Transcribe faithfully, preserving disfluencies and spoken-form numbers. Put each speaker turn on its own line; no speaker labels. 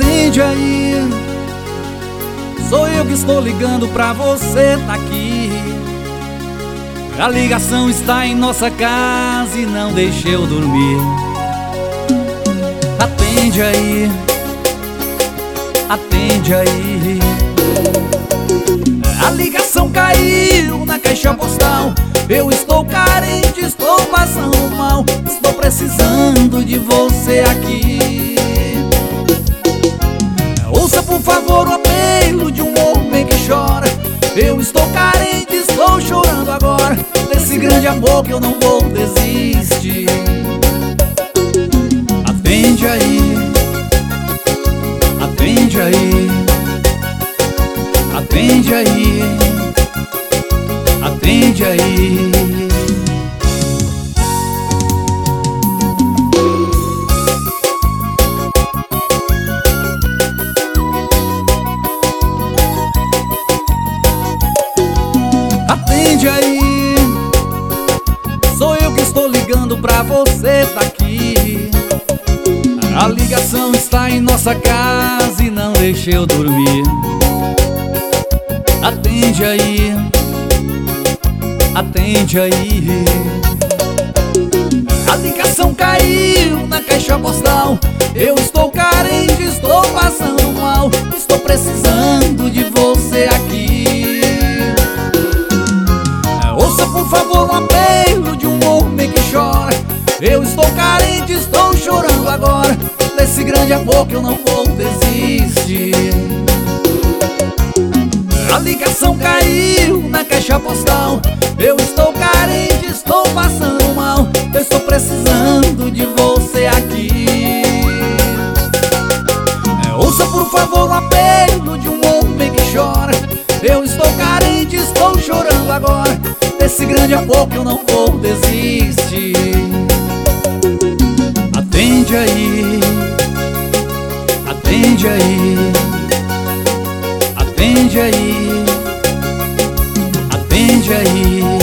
Atende aí, sou eu que estou ligando pra você, tá aqui. A ligação está em nossa casa e não deixa eu dormir. Atende aí, atende aí. A ligação caiu na caixa postal. Eu estou carente, estou passando mal. Estou precisando de você aqui. Ouça por favor o apelo de um homem que chora. Eu estou carente, estou chorando agora. Desse grande amor que eu não vou desistir. Atende aí, atende aí, atende aí, atende aí. Atende aí, sou eu que estou ligando pra você, tá aqui. A ligação está em nossa casa e não deixa eu dormir. Atende aí, atende aí. A ligação caiu na caixa postal. Eu estou carente, estou passando mal. Estou precisando de você aqui. Ouça por favor o apelo de um homem que chora. Eu estou carente, estou chorando agora. Desse grande amor que eu não vou desistir. A ligação caiu na caixa postal. Eu estou carente, estou passando mal. Eu estou precisando de você aqui. Ouça por favor o apelo de um homem que chora. Eu estou carente, estou chorando agora. Desse grande amor que eu não vou desistir. Atende aí, atende aí, atende aí, atende aí.